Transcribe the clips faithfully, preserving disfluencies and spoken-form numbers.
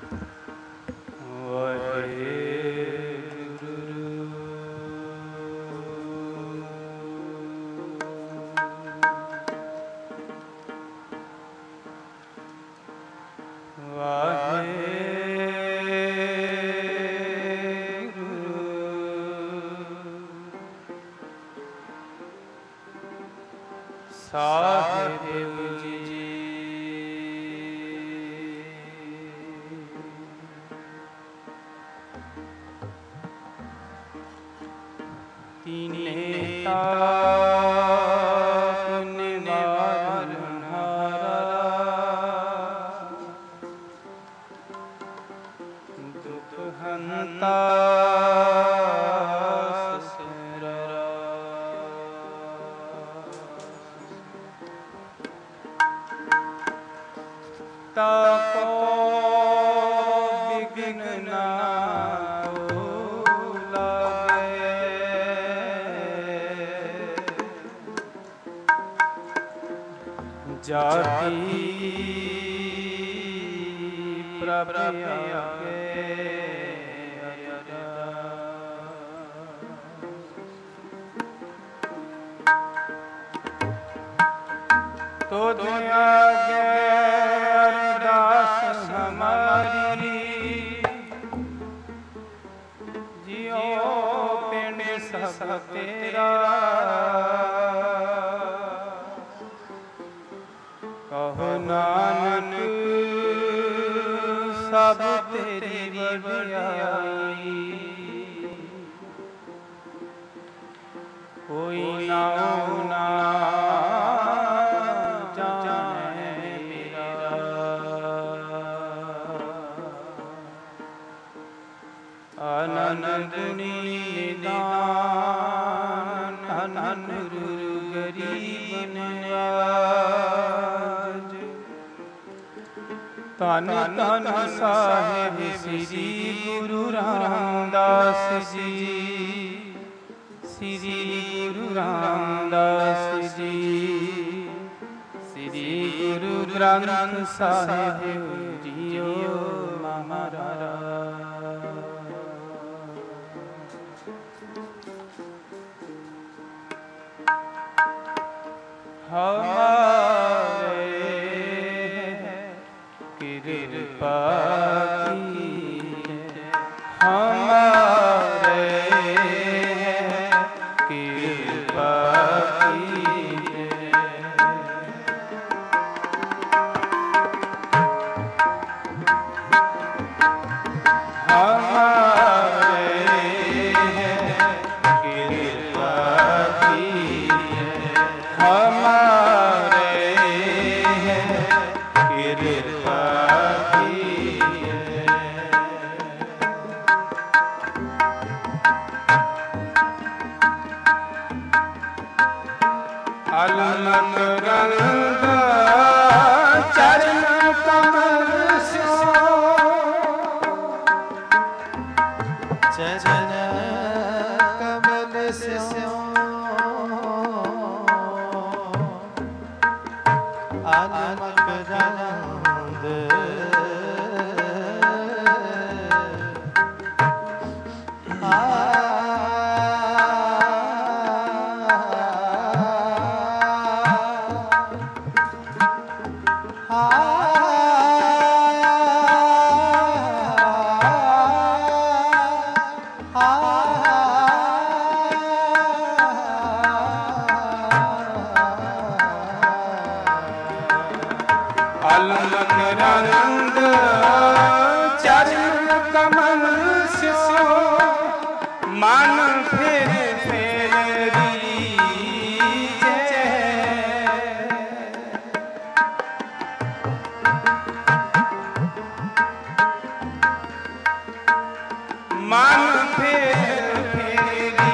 साहिब जी तीने ताप निवारण हारा दुख हंता ताको विघ्न ना लागे जाति प्रभ आगे तो दुनिया सब तेरा कहो नानक सब तेरी बड़ाई कोई ना ना जाने मेरा आनंद निदान धन गुरु गरीब नवाज धन धन साहिब श्री गुरु रामदास जी श्री गुरु रामदास जी श्री गुरु ग्रंथ साहिब जियो महाराज हमारे कृपा की हमारे कृपा की चरण कमल स्यो चरण कमल स्यो आलमक रंग अलमक रंग चरण कमल स्यो मन फिर फेरी मन फिर फेरी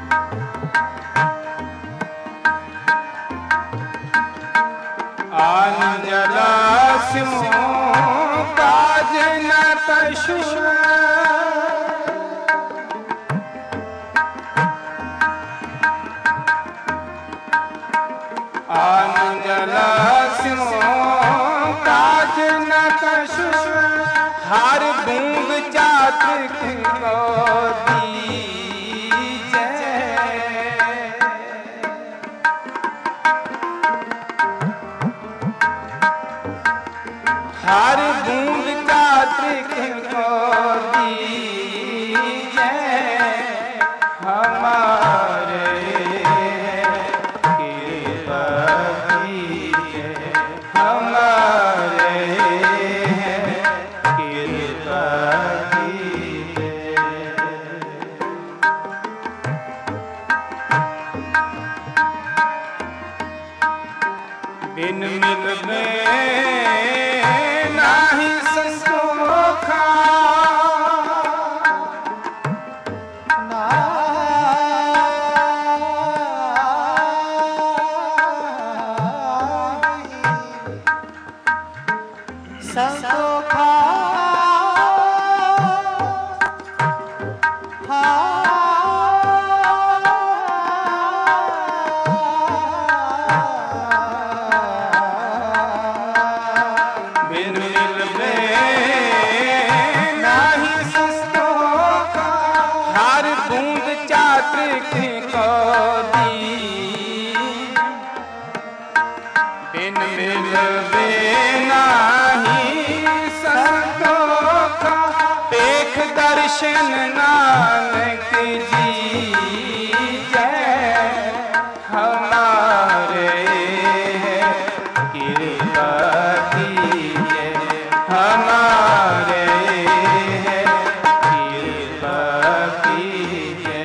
I जला स्यो काज न कछु आन जला स्यो काज न कछु हर बूंद चातक को दीजै हर बूंद चातक को दीजै हमारे कृपा कीजै हमारे कृपा कीजै बिन मिलने नाही संतोखा संतोखा बिन मिलने नाही संतोखा हर बूंद चातक को दी बिन मिलने नाही संतोखा देख दर्शन नानक जी जय हमारे कृपा कीजै हमारे कृपा कीजै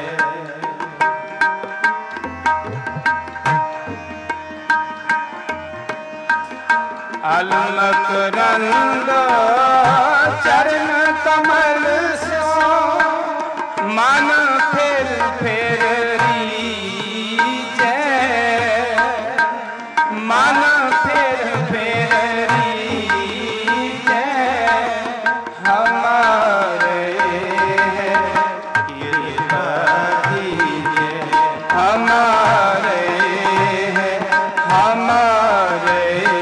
अलमकरंद चरण कमल सो मन फेर फेर रीजै मन फेर फेर रीजै हमारे कृपा कीजै हमारे हमारे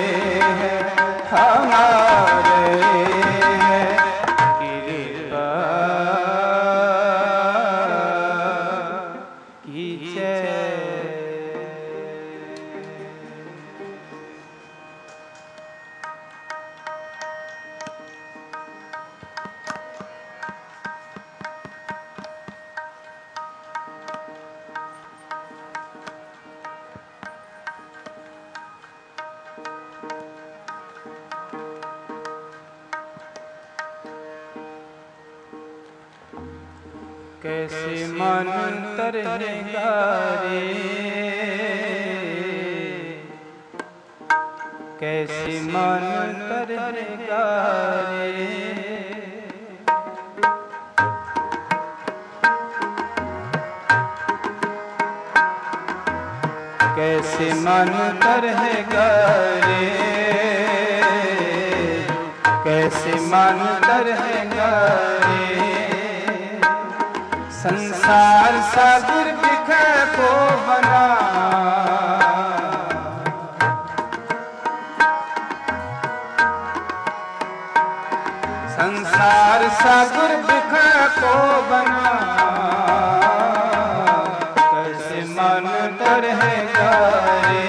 हमारे कृपा कीजै कैसे मन तरहेगा रे कैसे मन तरहेगा रे कैसे मन तरहेगा रे कैसे मन तरहेगा रे संसार सागर बिखर को बना संसार सागर बिखर को बना कैसे मन तरहेगा रे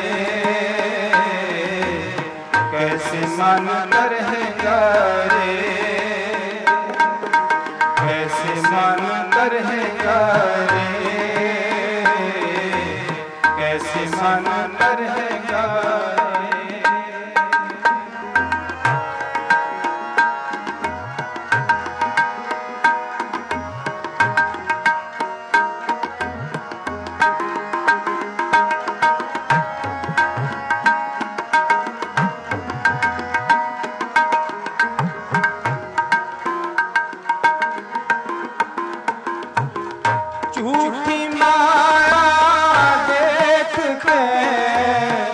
कैसे मन तरहेगा रे कैसे मन तरहेगा रे कैसे मन तरहेगा रे झूठी माया देख के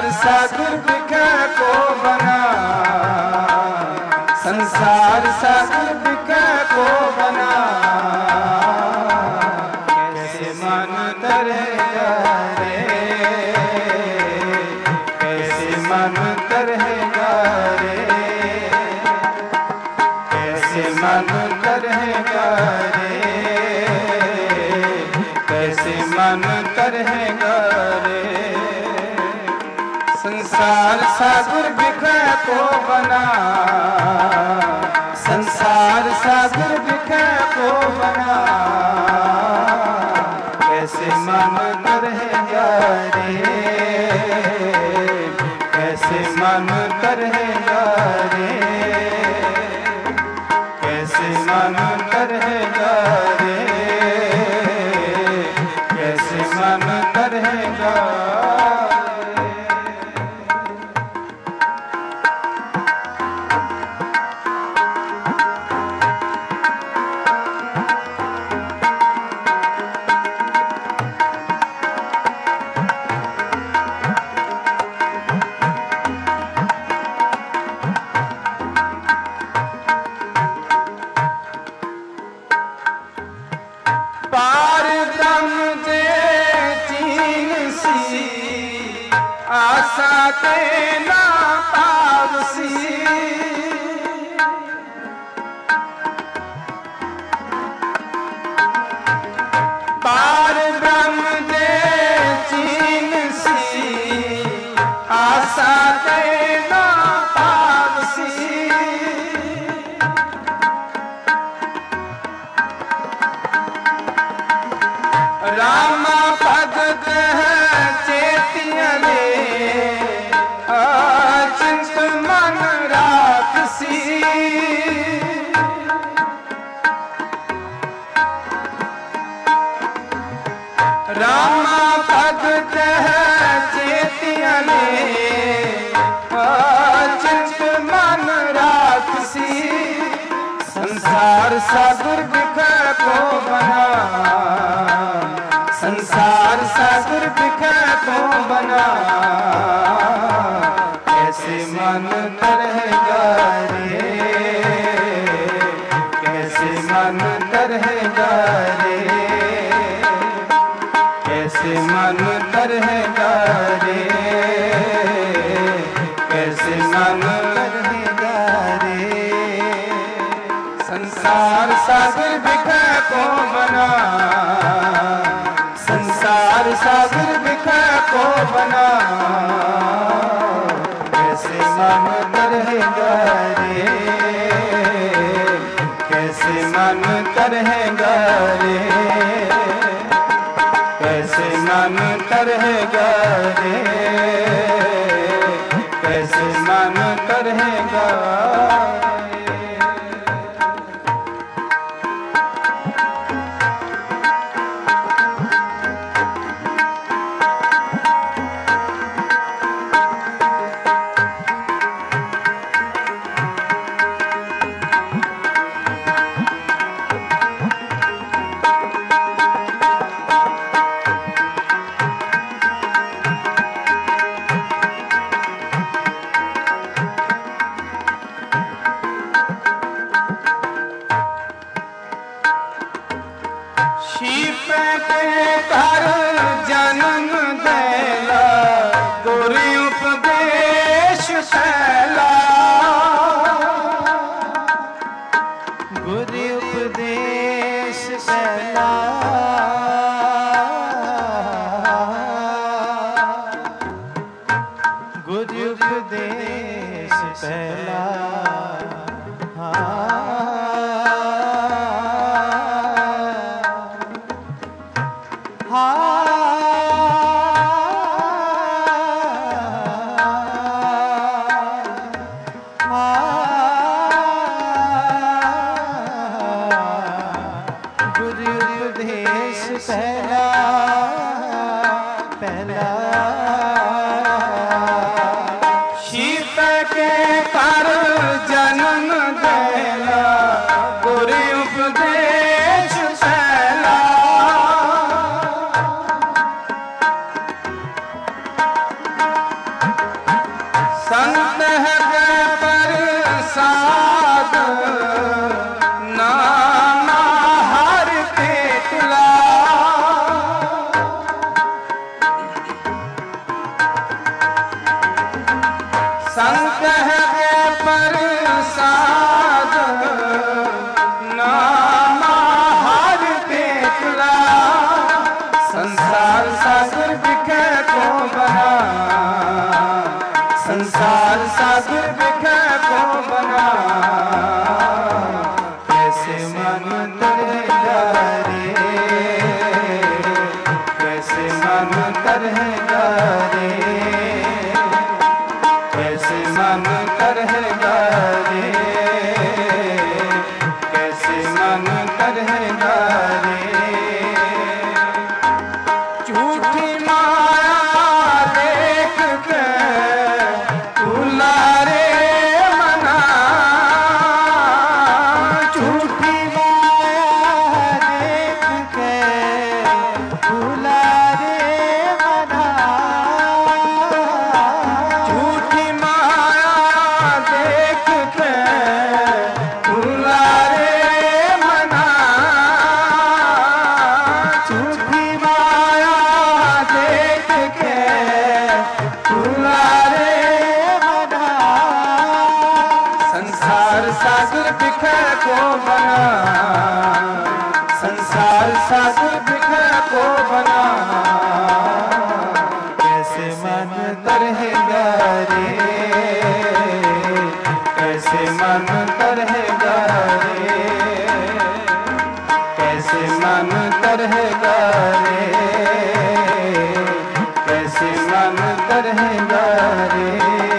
संसार सागर बिखा को बना, संसार सागर बिखा को बना, कैसे मन तरहेगा रे, कैसे मन तरहेगा रे, कैसे मन तरहेगा रे, कैसे मन तरहेगा रे। संसार सागर बिखा को बना, संसार सागर बिखा को बना, कैसे मन तरहेगा रे, कैसे मन तरहेगा रे, कैसे मन तरहेगा रे, कैसे मन तरहेगा। पार ब्रह्म दे चीन सी, आशा ते ना पावसी, पार ब्रह्म दे चीन सी, आशा ते ना पावसी, रामा भगत है चेतियले, अचिंत मन राखसी, रामा भगत है चेतियले, अचिंत मन राखसी, संसार सागर बिखा को बना, संसार सागर बिखा को बना, कैसे मन तरहेगा रे, कैसे मन तरहेगा रे, कैसे मन तरहेगा रे, कैसे मन तरहेगा रे। संसार सागर बिखा को बना, संसार सागर बिखा को बना, कैसे मन तरहेगा रे, कैसे मन तरहेगा रे, कैसे मन तरहेगा रे, कैसे मन तरहेगा। कर जन्म देला गुरु उपदेश फैला, गुरु उपदेश फैला, गुरु उपदेश फैला, सागर बिखर को बना, कैसे मन तरहेगा रे, कैसे मन तरहेगा रे, कैसे मन तरहेगा रे, कैसे मन तरहेगा रे।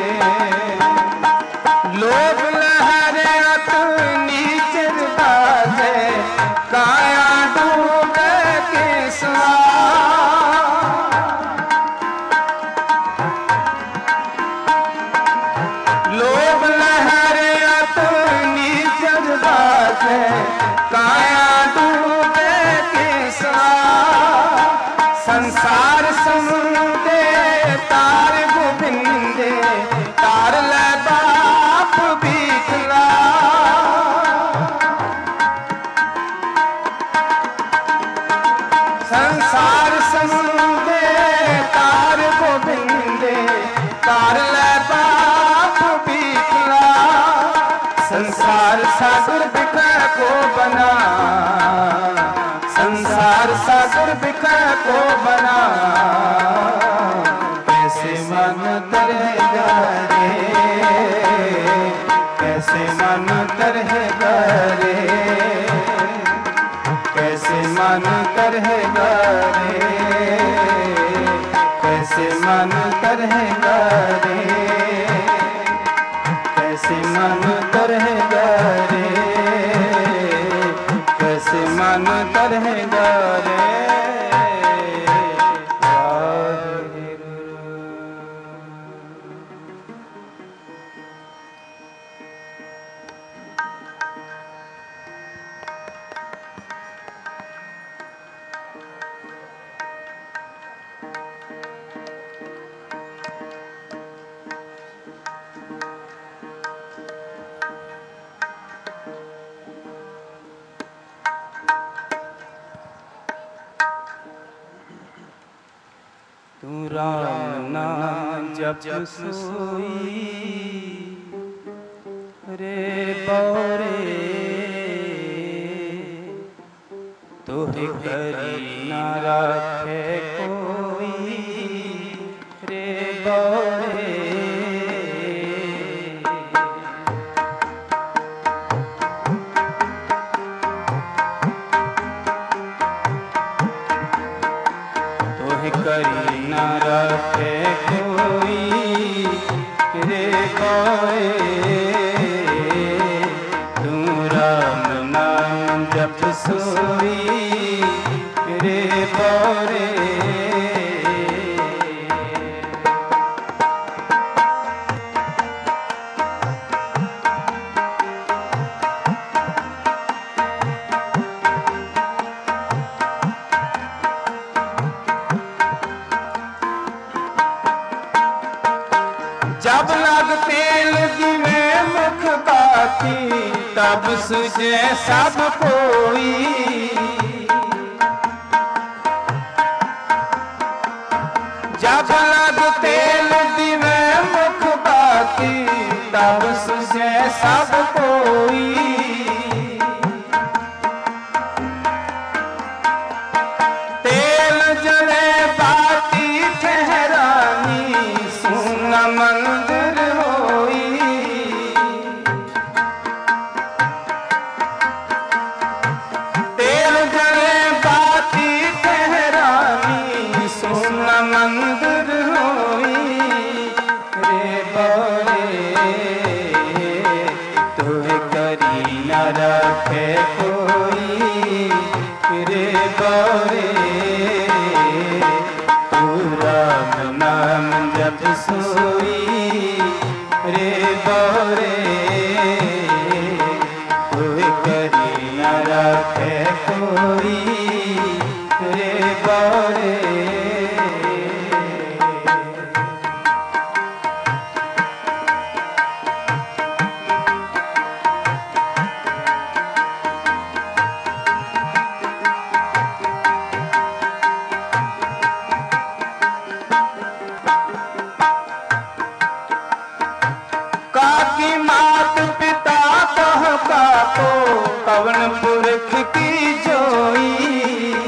लोभ लहरे अत नीचे बाजे, काया डूबे के सवार। लोभ लहरे अत नीचे बाजे, काया डूबे के सवार। संसार समुदे तार गोविंदे, तार ले बाप बिखला। संसार समुदे तार गोविंदे, तार ले बाप बिखला। संसार सागर बिखर को बना, संसार सागर बिखर को बना, कैसे मन तरहेगा रे, कैसे मन तरहेगा रे, कैसे मन तरहेगा रे, कैसे मन तरहेगा रे, कैसे मन तरहेगा रे, कैसे मन तरहेगा रे। तू राम नाम जप सोई रे बौरे, तुहे करी ना रखे कोई रे बौरे। करी न रखे कोई रे कोई, तू राम नाम जप सोई रे बौरे। जब लग तेल दिवे मुख बाती, तब सुझे सब कोई। जब लग तेल दिवे मुख बाती, तब सुझे सब कोई। तेल जले बाती ठहरानी, सुन मंदिर होई। तेल जले बाती ठहरानी, सुन मंदिर होई रे बौरे। तुहे करी न रखे कोई रे बौरे, राम नाम जप सोई रे बौरे। तुहे करी न रखे कोई रे बौरे। काकी मात पिता कह काको, पवन पुरख की जोई।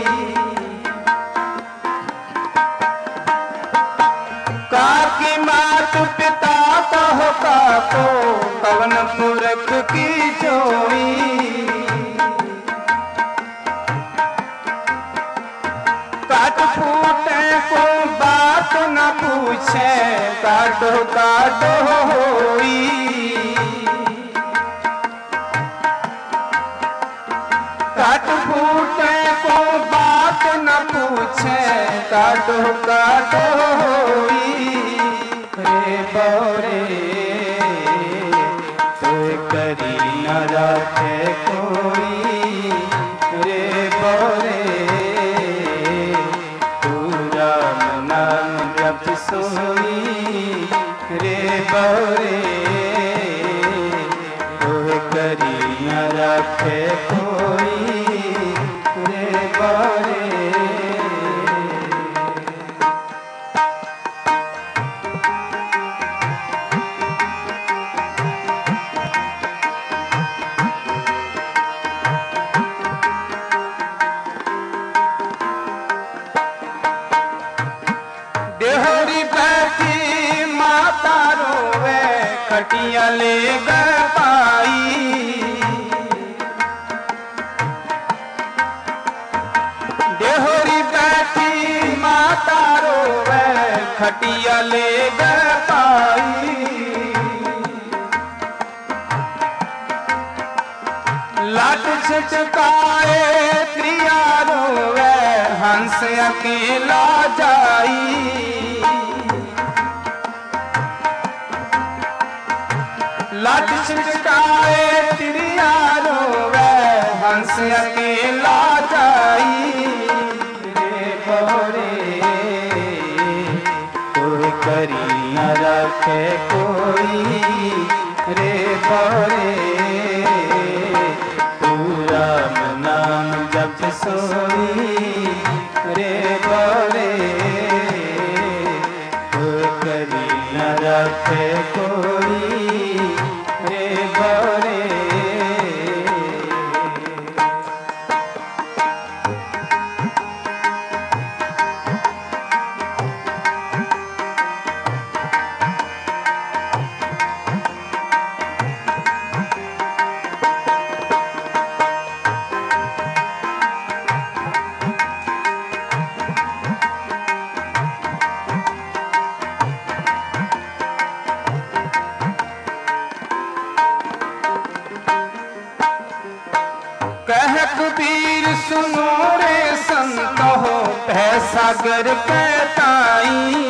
को कवन पुरख की जोई। काट फूटे को बात न पूछे काटो काटो होई। काट फूटे को बात न पूछे काटो काटो होई। रे बौरे तो करी न रखे कोई। रे बौरे तू राम नाम जप सोई। रे बौरे तो करी न रखे कोई। रे बौरे देहरी बैठी माता रोवे खटिया ले गए पाई। देहरी बैठी माता रोवे खटिया ले गए पाई। लाट छिटकाए क्रिया रोवे हंस अकेला जाई। लाट छिटकाए क्रिया रोवे हंस अकेला जाई। रे बौरे कोई करी न रखे कोई। रे बौरे तू राम नाम जप सोई। रे बौरे कोई करी न रखे कोई। रे बौरे कह कबीर सुनो रे संत हो है सागर कहताई।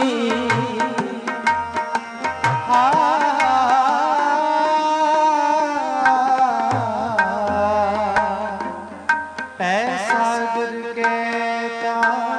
सागर कहताई।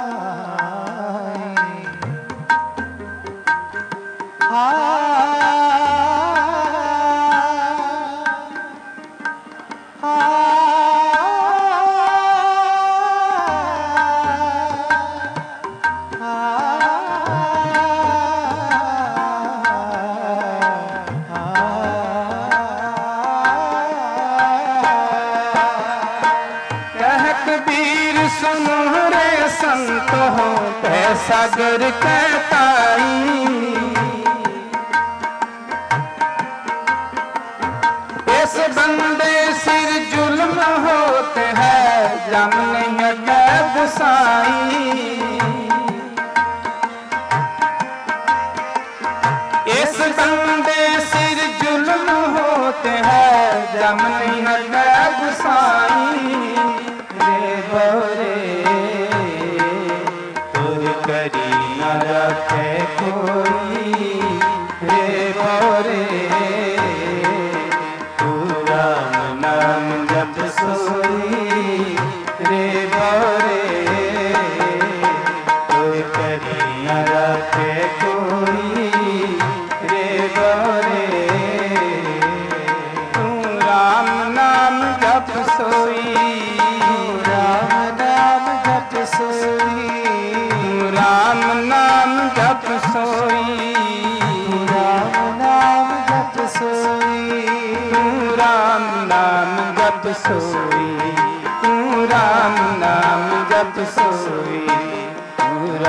सुनो रे संत हो है सागर कहताई। इस बंदे सिर जुल्म होते हैं जम नहीं हटे गुसाई। इस बंदे सिर जुल्म होते हैं जम नहीं हटे गुसाई। रे बौरे तुझ करी न रखे कोई। रे बौरे तू राम नाम जप सोई। रे बौरे तुझ करी न रखे कोई। रे बौरे तू राम नाम जप सोई। राम नाम जप सोई। राम नाम जप सोई। राम नाम जप सोई। राम नाम जप सोई।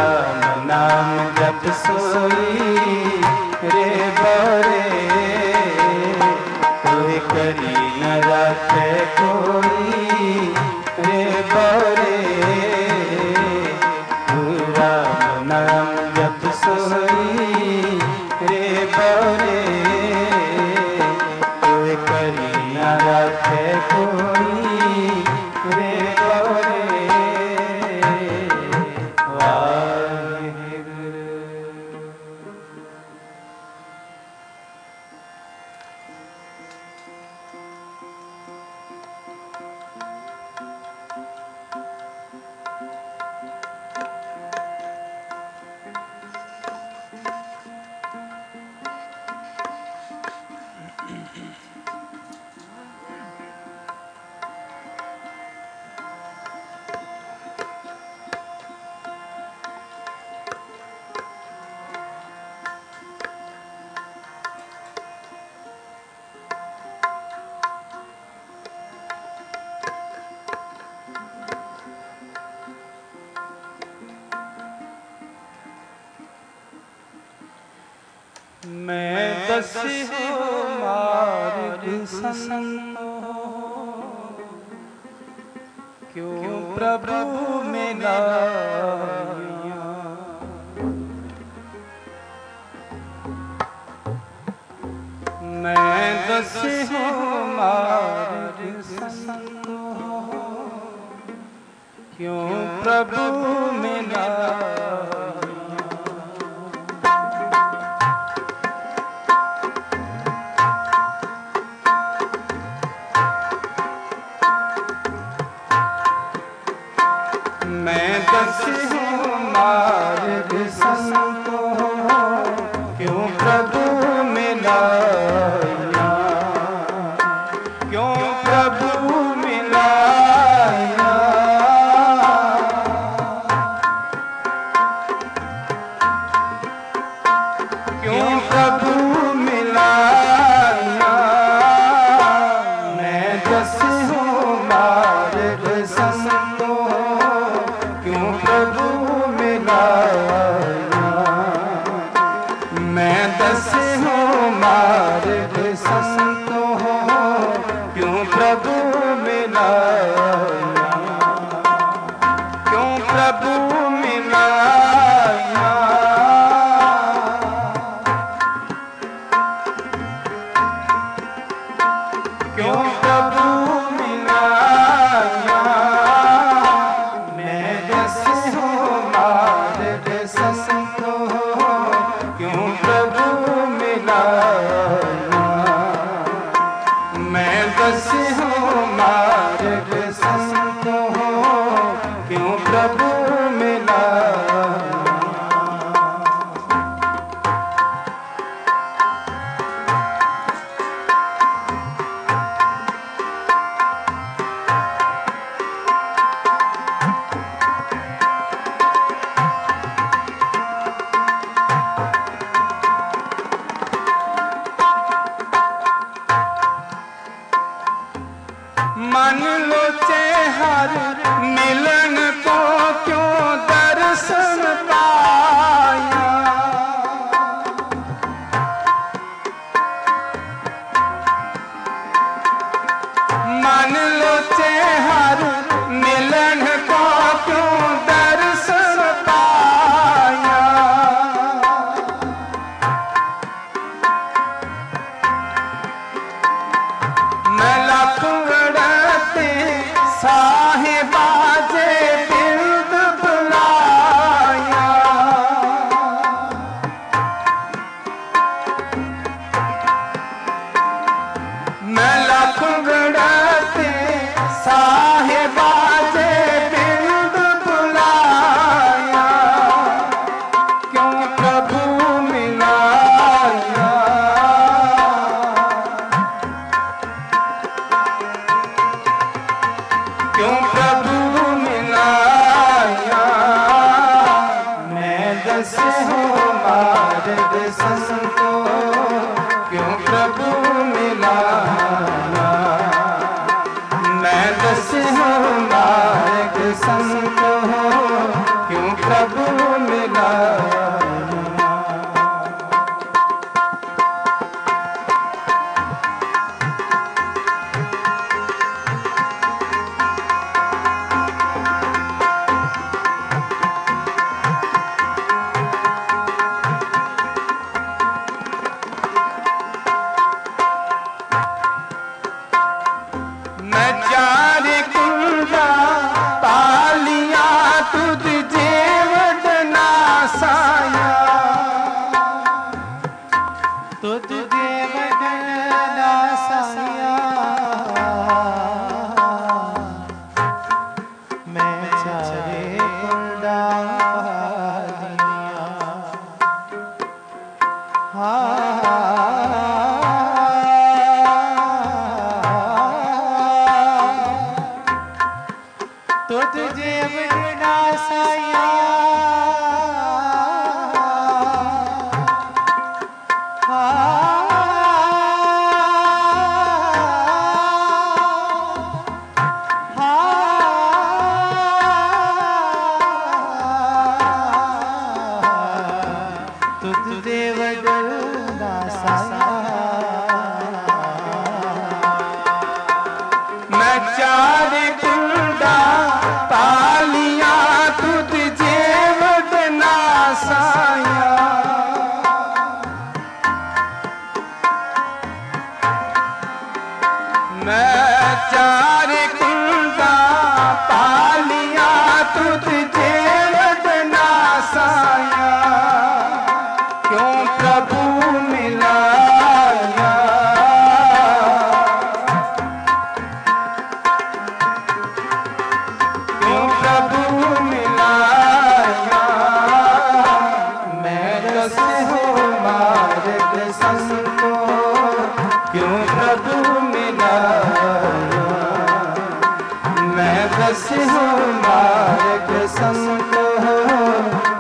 राम नाम जप सोई। रे बौरे दस्यो मार्ग संतो, क्यों प्रभु मिलाया। मैं दस्यो मार्ग संतो, क्यों प्रभु मिलाया। मैं दस्यो मार्ग संतो, क्यों प्रभु मिलाया। क्यों प्रभु मिलाया। क्यों प्रभु मिलाया। मैं दस्यो मार्ग संतो, क्यों प्रभु मिलाया। मैं दस्यो मार्ग संतो, क्यों प्रभु मिलाया। क्यों प्रभु मिलाया। क्यों प्रभु मिलाया। मैं दस्यो मार्ग संतो, क्यों प्रभु मिलाया। मैं दस्यो मार्ग संतो, क्यों प्रभु मिलाया। मन लोचे हर मिलन को, क्यों दर्शन पाया। मन लोचे हर मिलन को, क्यों दर्शन पाया। मैं लाख साहिबा जे बिरद बुलाया। मैं लाख गढ़ते साहिबा जे बिरद बुलाया। क्यों प्रभु मिलाया। क्यों प्रभु मिलाया। मैं दस्यो मार्ग संतो, क्यों प्रभु मिलाया। मैं दस्यो मार्ग संतो, क्यों प्रभु मिलाया। मैं चार कुंडा पालिया तुझ जेवट नासा।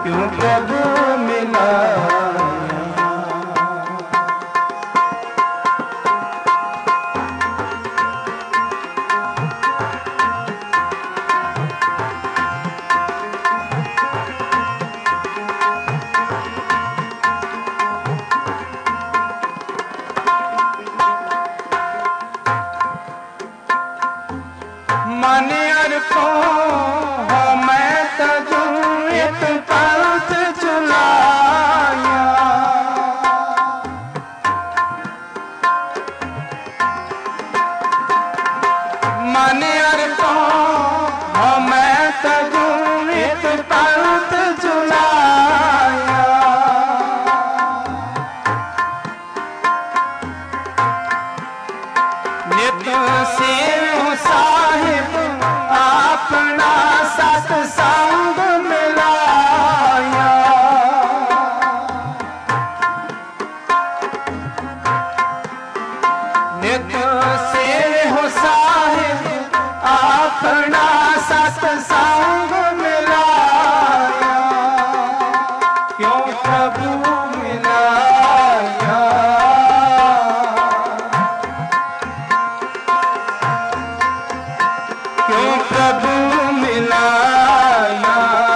क्यों प्रभु मिलाया। मन अर्पो हो मैं तजू एक पंथ चलाया। मन अर्पो हो मैं तजू एक पंथ चलाया। नित सेव साहिब अपना सत्संग मिलाया। नित सेव साहिब अपना सत्संग मिलाया। क्यों प्रभु मिलाया। क्यों प्रभु मिलाया।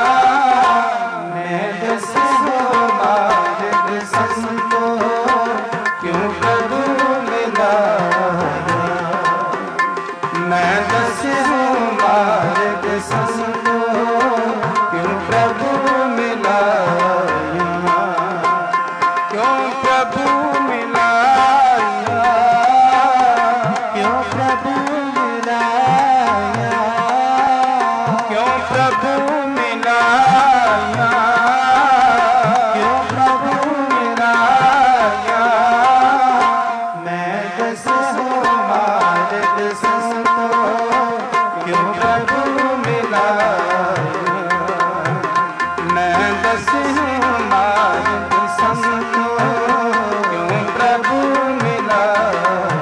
मैं दस मार्ग संतो क्यों प्रभु मिलाया। मैं दस मार्ग संतो क्यों प्रभु मिलाया। क्यों प्रभु मिलाया। क्यों प्रभु मिलाया। क्यों प्रभु मिलाया। क्यों प्रभु मिलाया। मैं दस मार्ग संतो क्यों प्रभु मिलाया। मैं दस मार्ग संतो क्यों प्रभु मिलाया।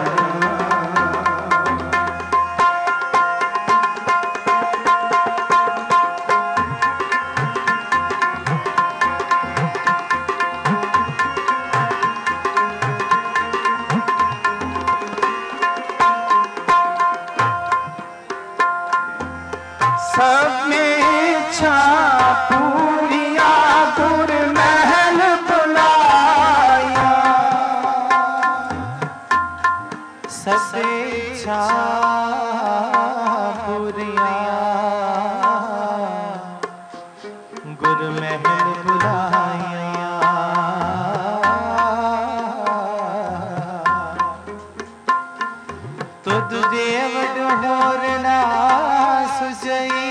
सब में इच्छा पूरिया गुर महल बुलाया। सब इच्छा पूरिया गुर महल बुलाया। तुद देव डोर ना सुजई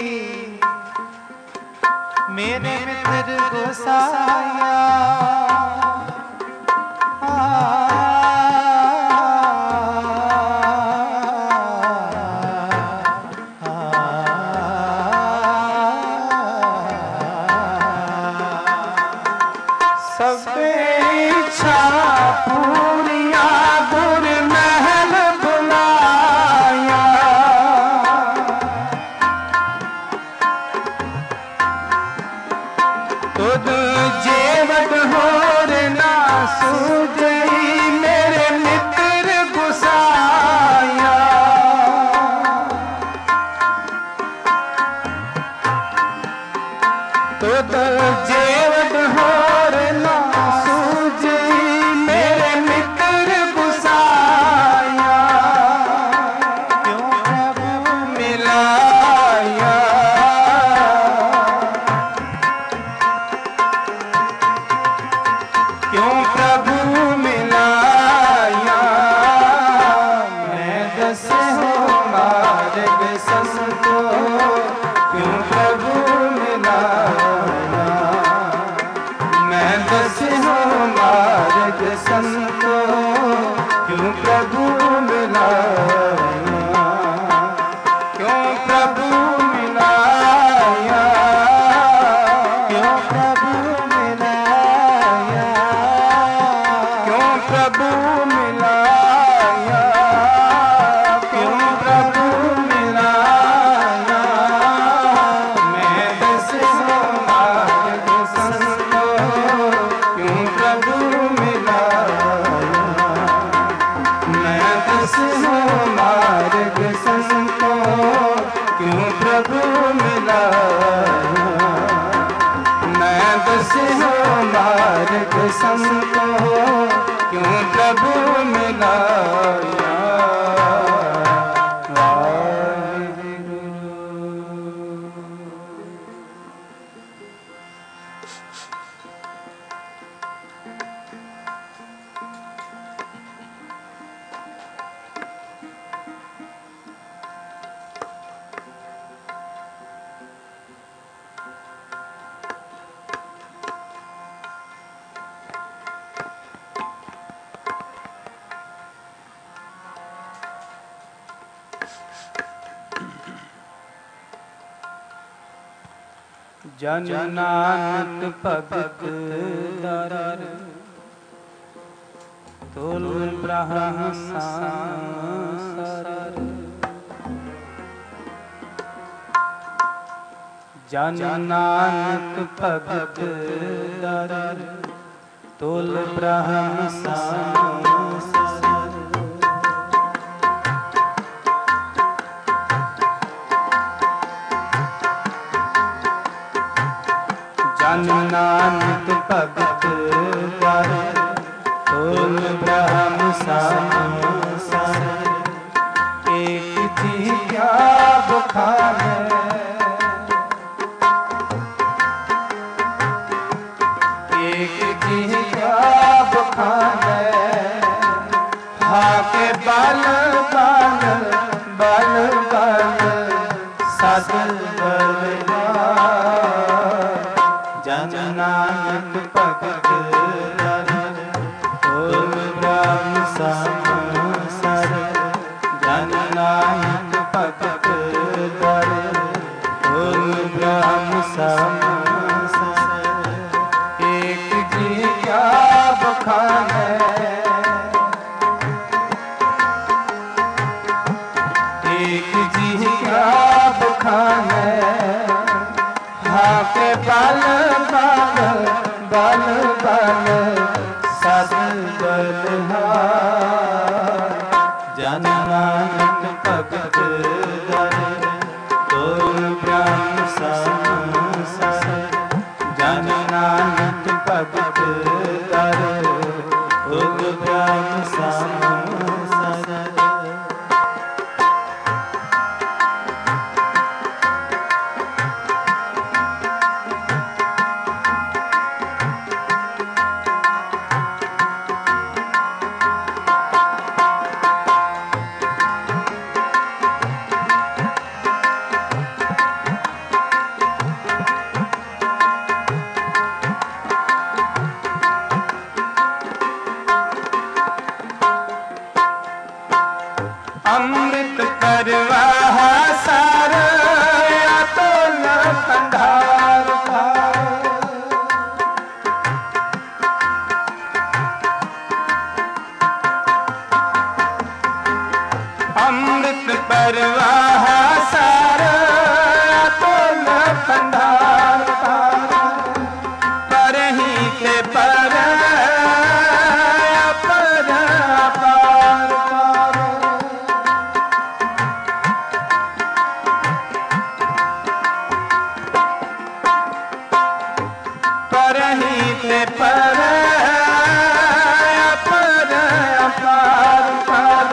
मेरे मित्र गोसाया। सब इच्छा पूरिया गुर महल बुलाया। तुद जेवत होर ना सूझई मेरे मित्र गुसाया। तुद जेवत होर ना सूझई मेरे मित्र गुसाया। क्यों प्रभु मिलाया। क्यों प्रभु मिलाया। मैं दस मार्ग संतो क्यों प्रभु मिलाया। मार्ग संत हो क्यों प्रभु मिलाया। जन नानक भगत दर तुल ब्रह्म सांसर। जन नानक भगत दर तुल ब्रह्म सांसर। जन नानक भगत दर तुल ब्रह्म सांसर। एक जी क्या बखाने एक जी क्या बखाने। हाके बल बल बल बल सद बलवान। जन नानक भगत दर तुल ब्रह्म सांसर। जन नानक भगत दर तुल ब्रह्म सांसर। एक जी क्या बखाने एक जी क्या बखाने। हाके बल बल बल बल सद बलहार। जन नानक भगत दर तुल ब्रह्म सांसर। जन नानक भगत दर तुल ब्रह्म सांसर। अमृत परवाह सार अतुल भंडार पार। अमृत परवाह सार अतुल भंडार पार। परहीं ते पर अपर अपार पार। परहीं ते पर अपर अपार पार।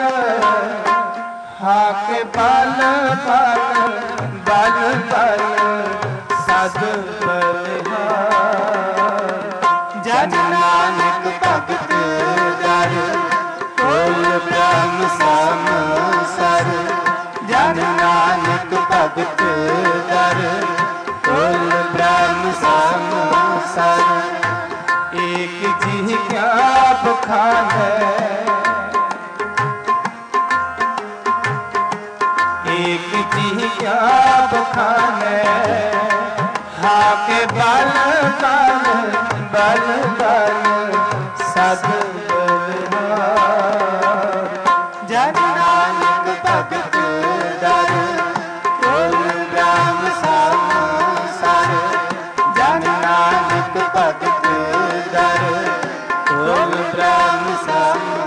हाके बल बल बल बल सद बलहार। जन नानक भगत दर तुल ब्रह्म सांसर। जन नानक भगत दर तुल ब्रह्म सांसर। एक जी क्या बखाने एक जी क्या बखाने। हाके बल बल बल बल सद बलहार। जन नानक भगत दर तुल ब्रह्म सांसर। जन नानक भगत दर तुल ब्रह्म सांसर।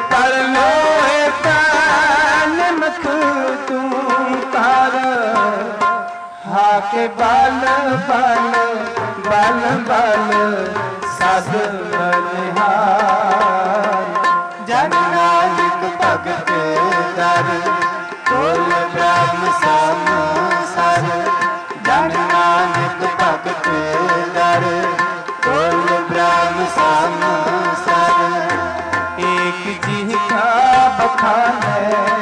पर लोए कान मख तू कर हाके बाल बाल बाल बाल साध बलिहार जन नानक भगत दर कुल ब्रह्म संसार जन नानक भगत दर कुल ब्रह्म संसार एक जी का बखान है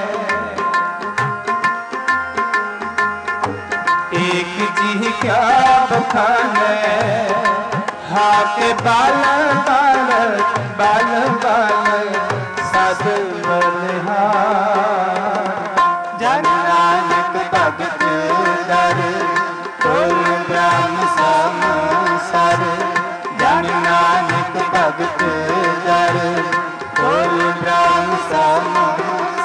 एक जी क्या बखान है हाके बाल बाल बाल बाल साध बलिहार जन नानक भगत दर कुल ब्रह्म संसार जन नानक भगत दर कुल ब्रह्म संसार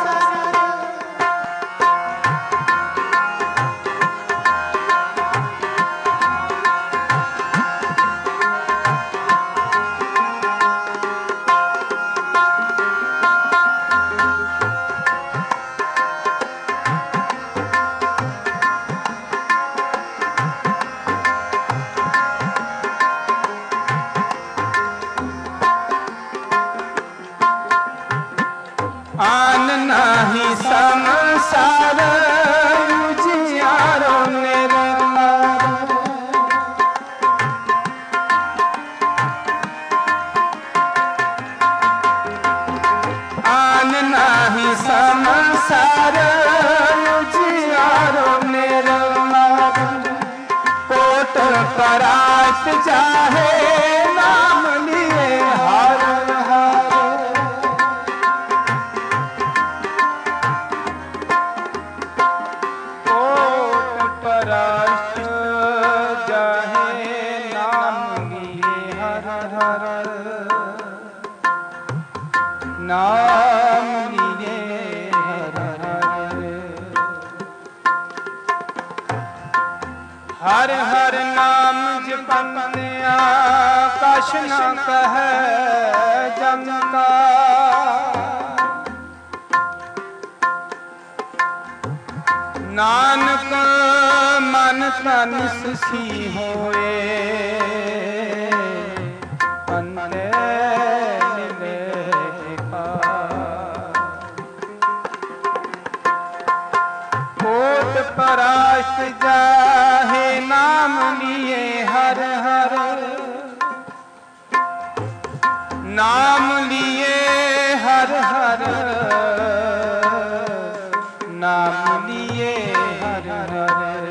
आन नाही संसार उजियारो निर्मल आन नाही संसार उजियारो निर्मल कोट परात चाहे नाम लिए हर हर परात जाहे नाम लिए हर हर नाम लिए हर हर हर हर नाम जपने आकाश न कह जम का नानक मन तन सुखी होए अंते मिले कोट परास्त जाहे नाम लिए हर हर नाम लिए हर हर नाम लिए हर हर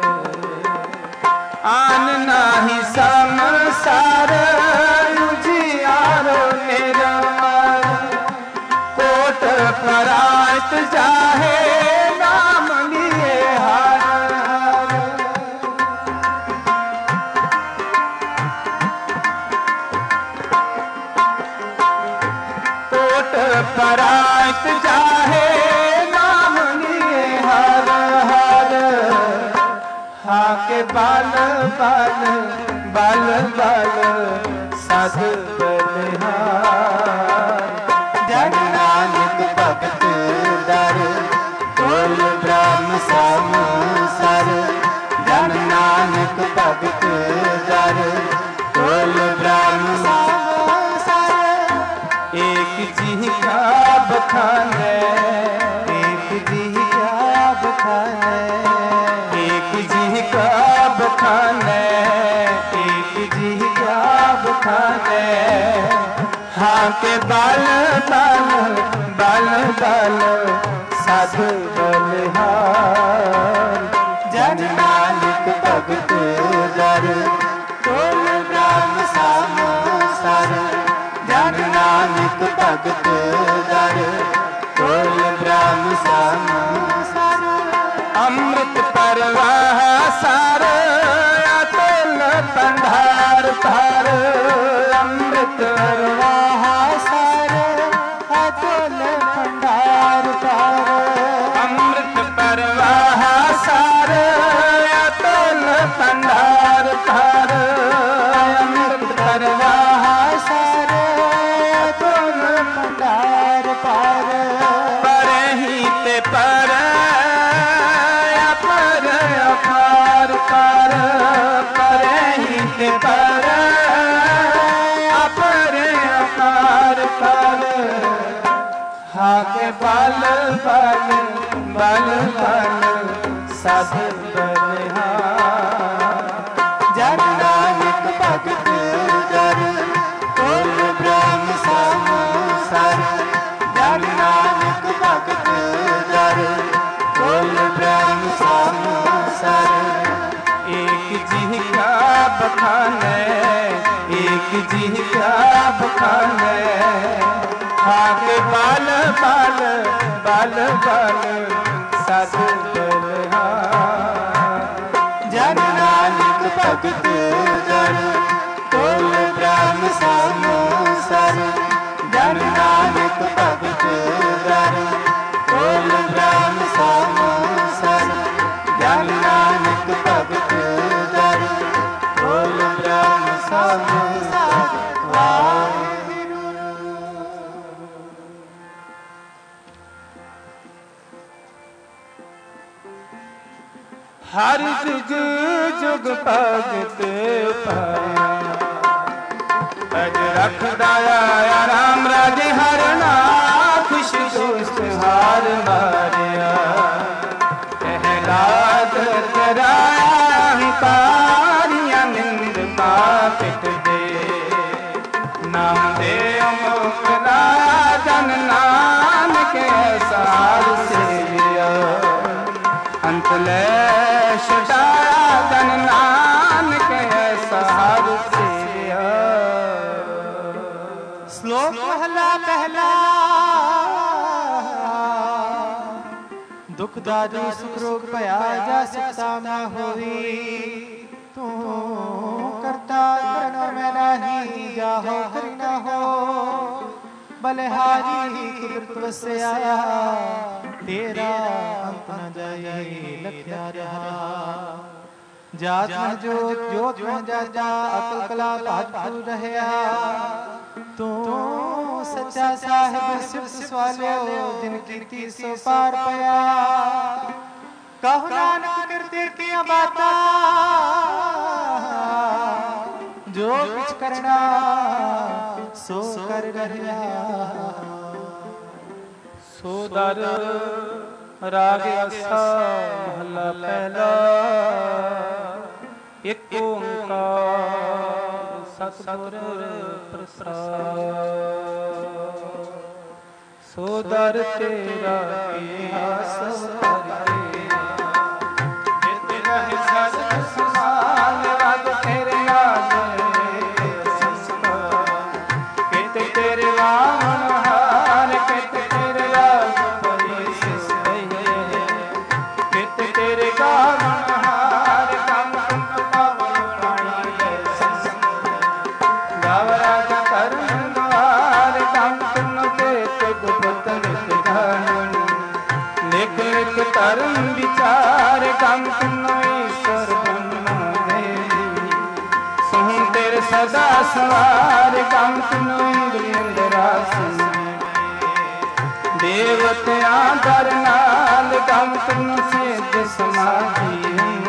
आन नाही संसार उजियारो निर्मल कोट परात जाहे नाम लिए हर हर कोट परात जाहे नाम लिए हर हर हाके बाल बाल बाल बाल साध बलिहार जन नानक भगत दर कुल ब्रह्म संसार जन नानक भगत दर कुल ब्रह्म संसार एक जी का बखान है एक जी का बखान एक जी का बखान एक जी का बखान हाँ के बाल बाल बाल बाल साध बलिहार जन नानक भगत दर कुल ब्रह्म संसार जन नानक भगत दर कुल ब्रह्म संसार अमृत परवाह सार अतुल पंडार पार अमृत परवाह सार अतुल भंडार पार अमृत परवाह सार अतुल पंडार पार अमृत परवाह सार अतुल भंडार के पर अपरे आकार कर हाके बल बल बल बल सद बलिहार जन नानक भगत जन कुल ब्रह्म संसार जन नानक भगत जन कुल ब्रह्म संसार एक जी का बखाने एक जी का बखाने हाके बल बल बल बल सद बलिहार जन नानक भगत जन कुल ब्रह्म संसार जन नानक भगत जन कुल ब्रह्म संसार जन नानक भगत जन कुल ब्रह्म संसार वाहिगुरू। हर जुग जुग भगत पाया अज रखदा आया राम राजे हर ना खुश दोस्त हार मारिया प्रहलाद कराया हिकारिया निंद पापित दे नाम दे मुकला जन नानक सार से लिया अंत ले छुटाया जन नानक सार से लिया। श्लोक पहला पहला दुख दारू सुख रोग भया जा सकता न होई तू करता करण में नहीं जाहो करी न हो बलिहारी कुदरत बसे आया तेरा अंत न जाए लख्या रहा जात में जोत जोत में जाता अकल कला भाजपुर रहया तू सच्चा साहिब सिर्फ सवालियो जिन कीर्ति सो पार पया कहो नानक करते किया बाता जो कुछ करना सो कर रहया सोदर राग असा महला पहला एक ओंकार सतगुर प्रसाद सोदर तेरा किया सब तेरा जित नहीं सद सुभान रब तेरे आगे संस्कार कित तेरे वामन हार कित तेरे राग परिसिस कित तेरे गावन हार कम तुम पावन पाणी गावरा का करुण द्वार कम तुम देते गुप्त नित धन लिख लिख तरम विचार कम तुम ईश्वर ब्रह्म देवी सुन तेरे सदा सवार कम तुम इंद्रियंद्रा देवत्या दर नाल गम तुम सिद्ध समाधि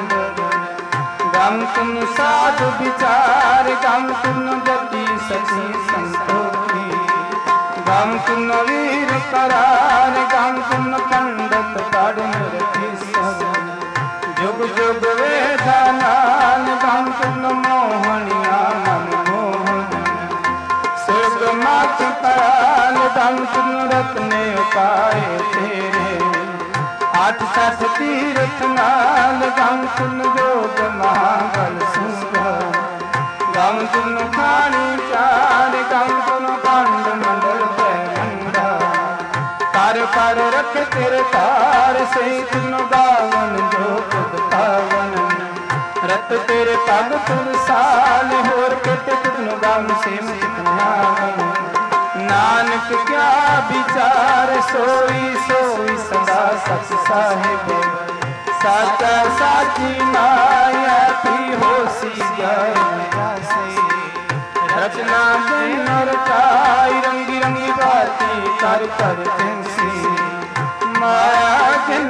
गम तुम साधु विचार गम तुम जति सती संतोखी गम तुम वीर करार गम तुम पंडित पढ़ रखी सवन जुग जुग वेदा नाल गम तुम मोहनिया मन मोहन सुग मत कराल दम तुम रत्ने उपाय तेरे आठ सठ तीर्थ नाल गम तुम योग महाबल सुगा गम तुम खानी चार गम तुम पांड मंडल पैंडा कर कर रख तेरे तार से तुम गावन जो खुद पावन रत तेरे पग तुम साल होर कित तुम गम से मुझ नानक क्या विचार सोई सोई सदा सच साहिब साचा साची माया थी होसी जाए रचना दिन रचाई रंगी रंगी बाती कर कर तिनसी माया जिन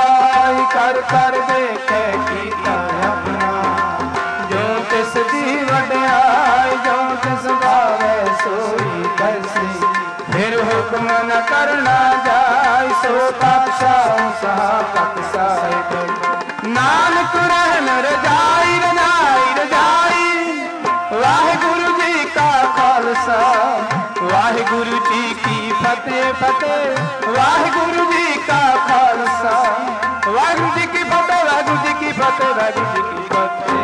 पाई कर कर देखे कीता अपना जो तिस जीवन खालसा वाहिगुरु जी की फतेह फतेह वाहिगुरु जी का खालसा वाहिगुरु जी की फतेह वाहिगुरु जी की फतेह वाहिगुरु जी की फतेह।